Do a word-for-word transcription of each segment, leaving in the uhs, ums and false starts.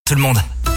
tout le monde.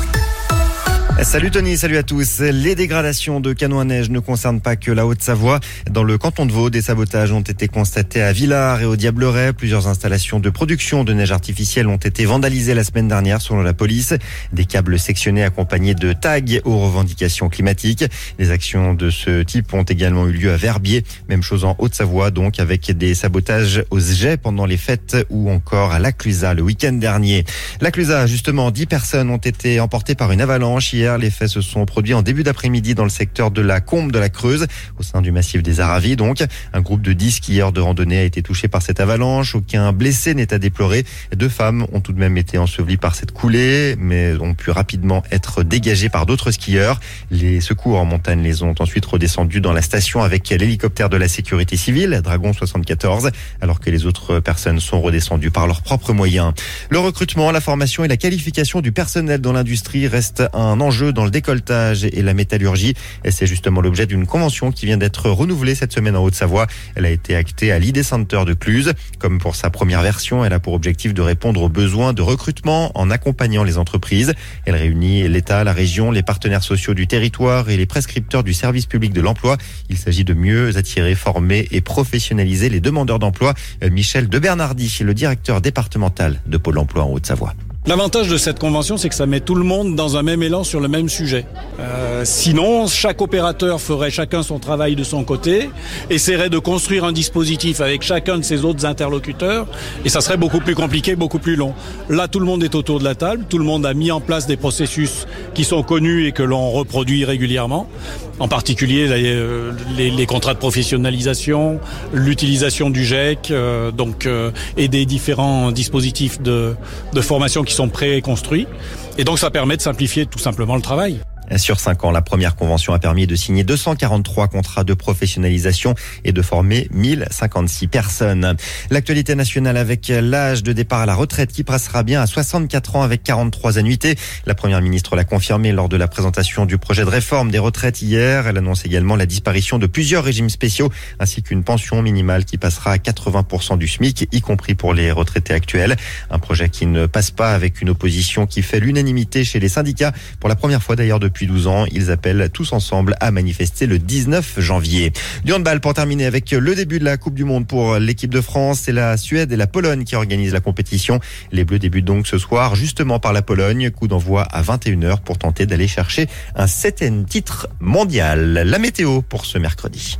Salut Tony, salut à tous. Les dégradations de canaux à neige ne concernent pas que la Haute-Savoie. Dans le canton de Vaud, des sabotages ont été constatés à Villars et au Diableret. Plusieurs installations de production de neige artificielle ont été vandalisées la semaine dernière selon la police. Des câbles sectionnés accompagnés de tags aux revendications climatiques. Des actions de ce type ont également eu lieu à Verbier. Même chose en Haute-Savoie, donc avec des sabotages aux jets pendant les fêtes ou encore à La Clusaz le week-end dernier. La Clusaz, justement, dix personnes ont été emportées par une avalanche hier. Les faits se sont produits en début d'après-midi dans le secteur de la Combe de la Creuse, au sein du massif des Aravis. Donc, un groupe de dix skieurs de randonnée a été touché par cette avalanche. Aucun blessé n'est à déplorer. Deux femmes ont tout de même été ensevelies par cette coulée, mais ont pu rapidement être dégagées par d'autres skieurs. Les secours en montagne les ont ensuite redescendus dans la station avec l'hélicoptère de la sécurité civile, Dragon soixante-quatorze, alors que les autres personnes sont redescendues par leurs propres moyens. Le recrutement, la formation et la qualification du personnel dans l'industrie restent un enjeu dans le décolletage et la métallurgie. Et c'est justement l'objet d'une convention qui vient d'être renouvelée cette semaine en Haute-Savoie. Elle a été actée à l'I D Center de Cluse. Comme pour sa première version, elle a pour objectif de répondre aux besoins de recrutement en accompagnant les entreprises. Elle réunit l'État, la région, les partenaires sociaux du territoire et les prescripteurs du service public de l'emploi. Il s'agit de mieux attirer, former et professionnaliser les demandeurs d'emploi. Michel de Bernardi, le directeur départemental de Pôle emploi en Haute-Savoie. L'avantage de cette convention, c'est que ça met tout le monde dans un même élan sur le même sujet. Euh, sinon, chaque opérateur ferait chacun son travail de son côté, essaierait de construire un dispositif avec chacun de ses autres interlocuteurs, et ça serait beaucoup plus compliqué, beaucoup plus long. Là, tout le monde est autour de la table, tout le monde a mis en place des processus qui sont connus et que l'on reproduit régulièrement, en particulier les, les, les contrats de professionnalisation, l'utilisation du G E C, euh, donc, euh, et des différents dispositifs de, de formation qui sont préconstruits. Et donc ça permet de simplifier tout simplement le travail. Sur cinq ans, la première convention a permis de signer deux cent quarante-trois contrats de professionnalisation et de former mille cinquante-six personnes. L'actualité nationale avec l'âge de départ à la retraite qui passera bien à soixante-quatre ans avec quarante-trois annuités. La première ministre l'a confirmé lors de la présentation du projet de réforme des retraites hier. Elle annonce également la disparition de plusieurs régimes spéciaux ainsi qu'une pension minimale qui passera à quatre-vingts pour cent du SMIC, y compris pour les retraités actuels. Un projet qui ne passe pas avec une opposition qui fait l'unanimité chez les syndicats. Pour la première fois d'ailleurs depuis douze ans, ils appellent tous ensemble à manifester le dix-neuf janvier. Du handball pour terminer avec le début de la Coupe du Monde pour l'équipe de France. C'est la Suède et la Pologne qui organisent la compétition. Les Bleus débutent donc ce soir justement par la Pologne. Coup d'envoi à vingt et une heures pour tenter d'aller chercher un septième titre mondial. La météo pour ce mercredi.